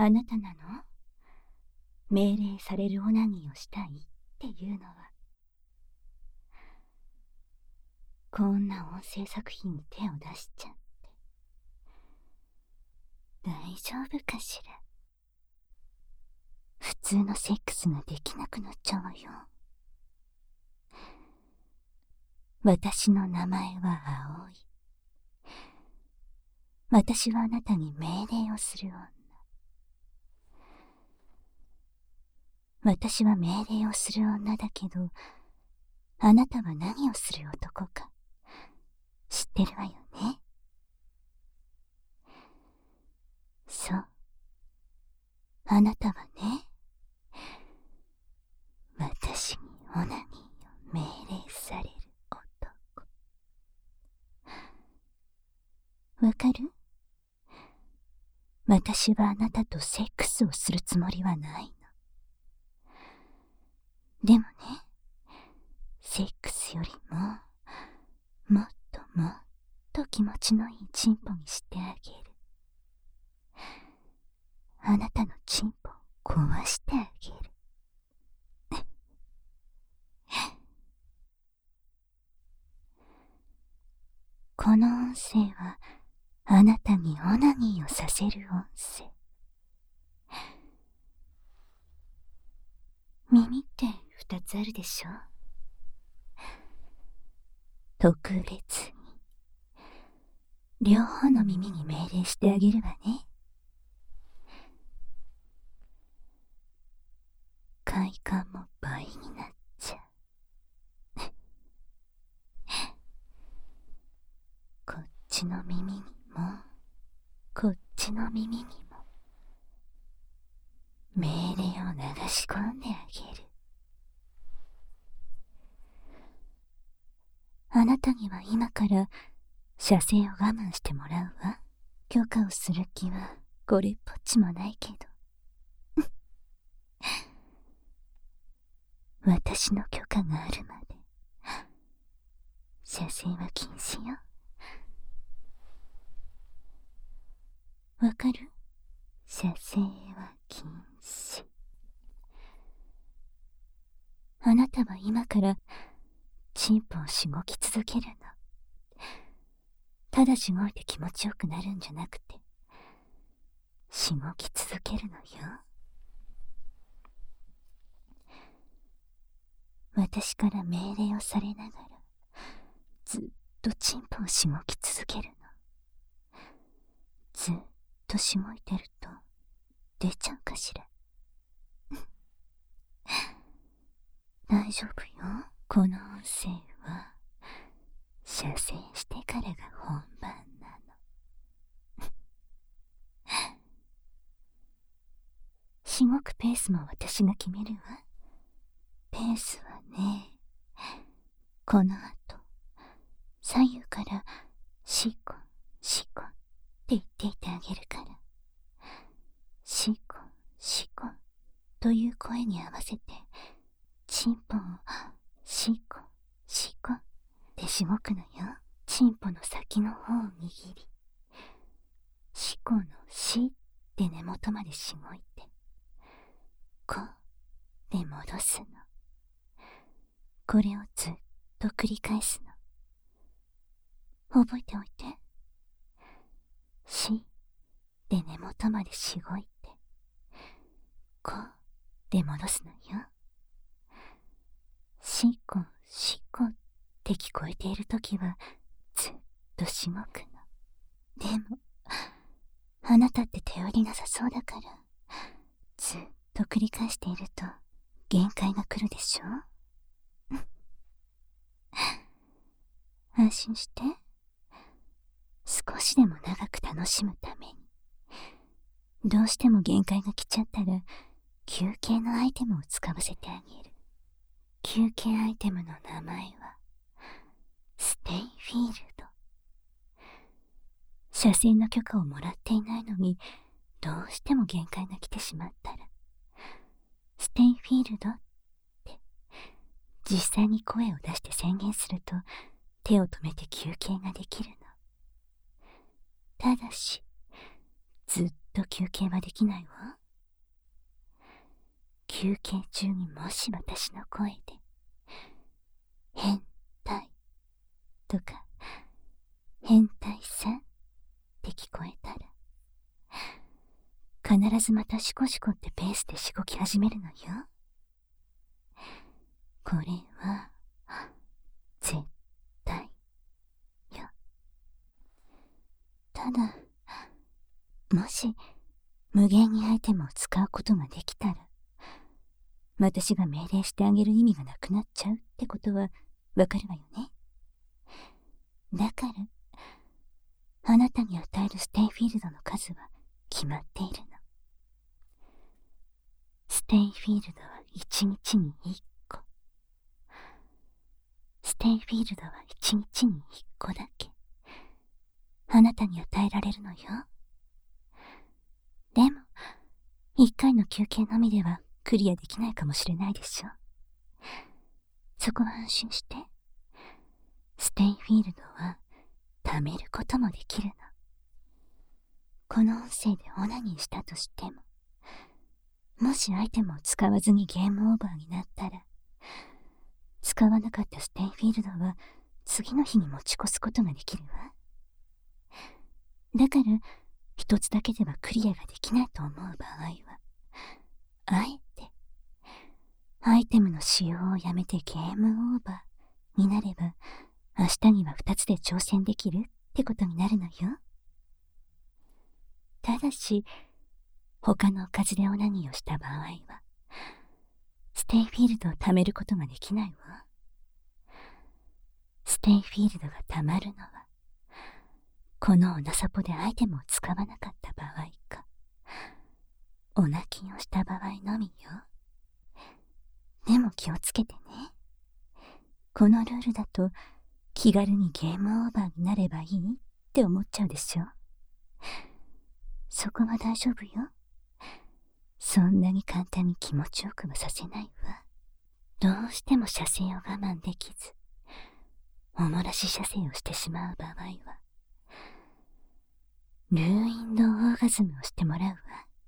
あなたなの？命令されるオナニーをしたいっていうのは。こんな音声作品に手を出しちゃって大丈夫かしら。普通のセックスができなくなっちゃうわよ。私の名前は葵。私はあなたに命令をする女。私は命令をする女だけど、あなたは何をする男か知ってるわよね。そう。あなたはね、私にオナニーを命令される男。わかる？私はあなたとセックスをするつもりはないの。でもね、セックスよりも、もっともっと気持ちのいいチンポにしてあげる。あなたのチンポを壊してあげる。この音声は、あなたにオナニーをさせる音声。耳って2つあるでしょ？特別に両方の耳に命令してあげるわね。快感も倍になっちゃう。こっちの耳にもこっちの耳にも命令を流し込んであげる。あなたには今から射精を我慢してもらうわ。許可をする気はこれっぽっちもないけど私の許可があるまで射精は禁止よ。わかる？射精は禁止。あなたは今からチンポをしごき続けるの。ただしごいて気持ちよくなるんじゃなくて、しごき続けるのよ。私から命令をされながらずっとチンポをしごき続けるの。ずっとしごいてると出ちゃうかしら。大丈夫よ。この音声は射精してからが本番なの。しごくペースも私が決めるわ。ペースはね、この後左右からシコンシコンって言っていてあげるから、シコンシコンという声に合わせてチンポをシコンシコンってしごくのよ。チンポの先の方を握り、シコのシって根元までしごいて、コで戻すの。これをずっと繰り返すの。覚えておいて。シで根元までしごいて、コで戻すのよ。シコシコって聞こえているときはずっとしごくの。でもあなたって頼りなさそうだから、ずっと繰り返していると限界が来るでしょ。安心して。少しでも長く楽しむために。どうしても限界が来ちゃったら休憩のアイテムを使わせてあげる。休憩アイテムの名前はステイフィールド。射精の許可をもらっていないのにどうしても限界が来てしまったら、ステイフィールドって実際に声を出して宣言すると手を止めて休憩ができるの。ただしずっと休憩はできないわ。 休憩中にもし私の声で、変態とか、変態さんって聞こえたら、必ずまたシコシコってペースでしごき始めるのよ。これは、絶対よ。ただ、もし、無限にアイテムを使うことができたら、私が命令してあげる意味がなくなっちゃうってことはわかるわよね。だから、あなたに与えるステイフィールドの数は決まっているの。ステイフィールドは1日に1個。ステイフィールドは1日に1個だけ、あなたに与えられるのよ。でも、1回の休憩のみではクリアできないかもしれないでしょ。そこは安心して。ステイフィールドは貯めることもできるの。この音声でオナニーしたとしても、もしアイテムを使わずにゲームオーバーになったら、使わなかったステイフィールドは次の日に持ち越すことができるわ。だから、一つだけではクリアができないと思う場合は、あえて、アイテムの使用をやめてゲームオーバーになれば、明日には2つで挑戦できるってことになるのよ。ただし、他のおかずでオナニーをした場合は、ステイフィールドを貯めることができないわ。ステイフィールドが貯まるのは、このオナサポでアイテムを使わなかった場合か、オナキンをした場合のみよ。でも気をつけてね。このルールだと、気軽にゲームオーバーになればいいって思っちゃうでしょ。そこは大丈夫よ。そんなに簡単に気持ちよくはさせないわ。どうしても射精を我慢できず、おもらし射精をしてしまう場合は、ルーインドオーガズムをしてもらうわ。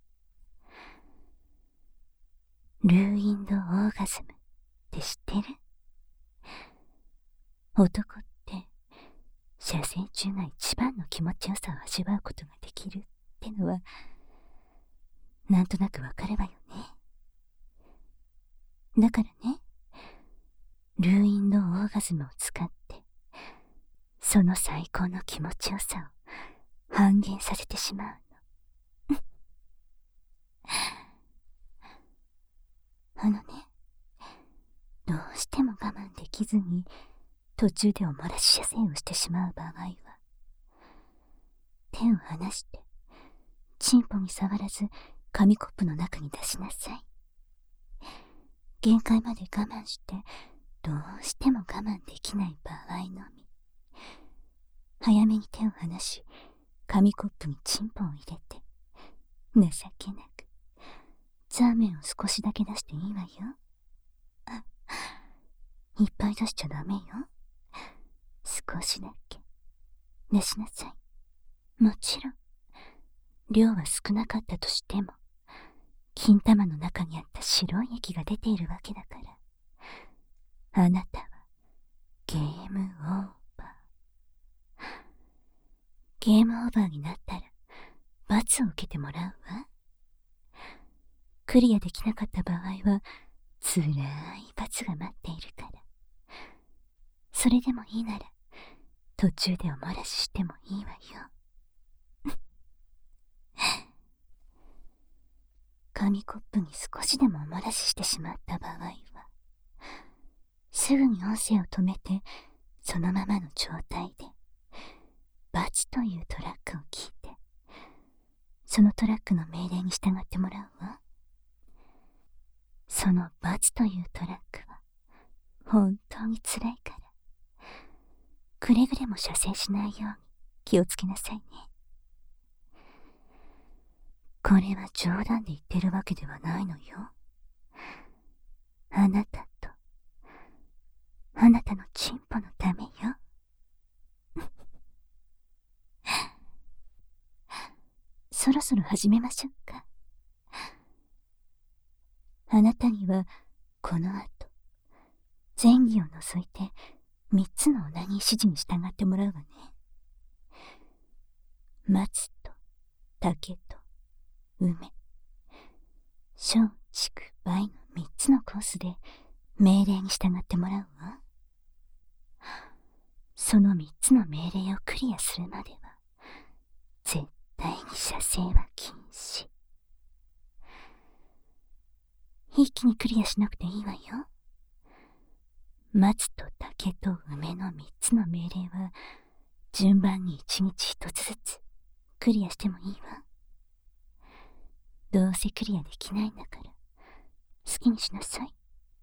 ルーインドオーガズムって知ってる？男って、射精中が一番の気持ちよさを味わうことができるってのは、なんとなくわかるわよね。だからね、ルーインドオーガズムを使って、その最高の気持ちよさを半減させてしまうの。ね、どうしても我慢できずに、途中でおもらし射精をしてしまう場合は、手を離して、チンポに触らず、紙コップの中に出しなさい。限界まで我慢して、どうしても我慢できない場合のみ、早めに手を離し、紙コップにチンポを入れて、情けなく、ザーメンを少しだけ出していいわよ。いっぱい出しちゃダメよ。少しだけ出しなさい。もちろん、量は少なかったとしても、金玉の中にあった白い液が出ているわけだから、あなたはゲームオーバー。ゲームオーバーになったら、罰を受けてもらうわ。クリアできなかった場合は、つらい罰が待っているから。それでもいいなら、途中でお漏らししてもいいわよ。紙コップに少しでもお漏らししてしまった場合は、すぐに音声を止めて、そのままの状態で、バチというトラックを聞いて、そのトラックの命令に従ってもらうわ。そのバチというトラックは、本当に辛いから、くれぐれも射精しないように気をつけなさいね。これは冗談で言ってるわけではないのよ。あなたと、あなたのチンポのためよ。そろそろ始めましょうか。 あなたにはこの後、前儀を除いて3つの女に指示に従ってもらうわね。松と竹と梅、小畜梅の3つのコースで命令に従ってもらうわ。その3つの命令をクリアするまでは絶対に射精は禁止。一気にクリアしなくていいわよ。松と竹と梅の3つの命令は順番に1日1つずつクリアしてもいいわ。どうせクリアできないんだから好きにしなさい。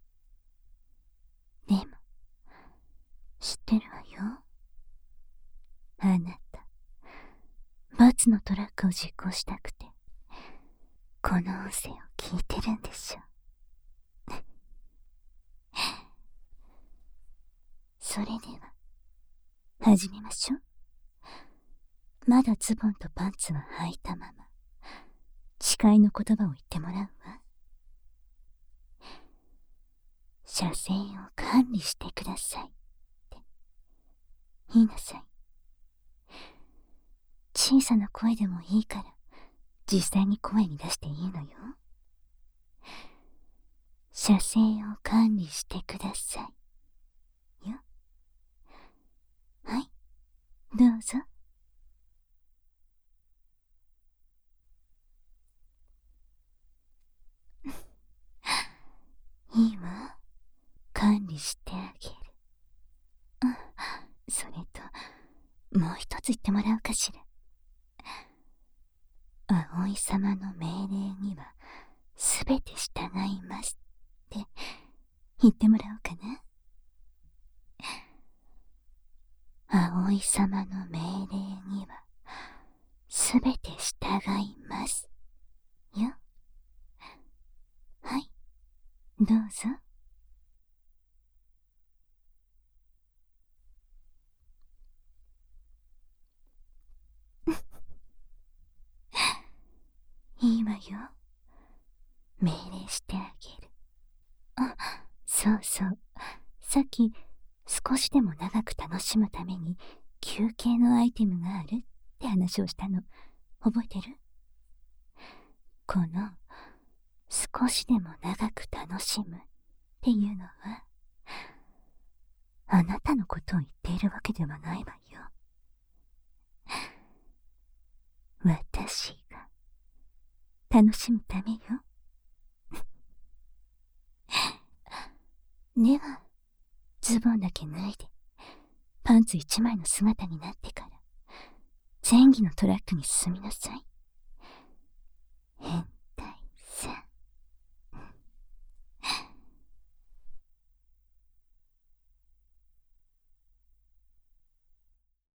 でも知ってるわよ。あなた罰のトラックを実行したくてこの音声を聞いてるんでしょ。それでは始めましょう。まだズボンとパンツは履いたまま誓いの言葉を言ってもらうわ。射精を管理してくださいって言いなさい。小さな声でもいいから実際に声に出していいのよ。射精を管理してくださいよ。はい、どうぞ。いいわ、管理してあげる。それともう一つ言ってもらおうかしら。葵様の命令にはすべて従いますって言ってもらおうかな。葵様の命令にはすべて従いますよ。はい、どうぞ。いいわよ、命令してあげる。そうそう、さっき少しでも長く楽しむために休憩のアイテムがあるって話をしたの覚えてる？この少しでも長く楽しむっていうのはあなたのことを言っているわけではないわよ。私が楽しむためよ。ではズボンだけ脱いでパンツ1枚の姿になってから前儀のトラックに進みなさい。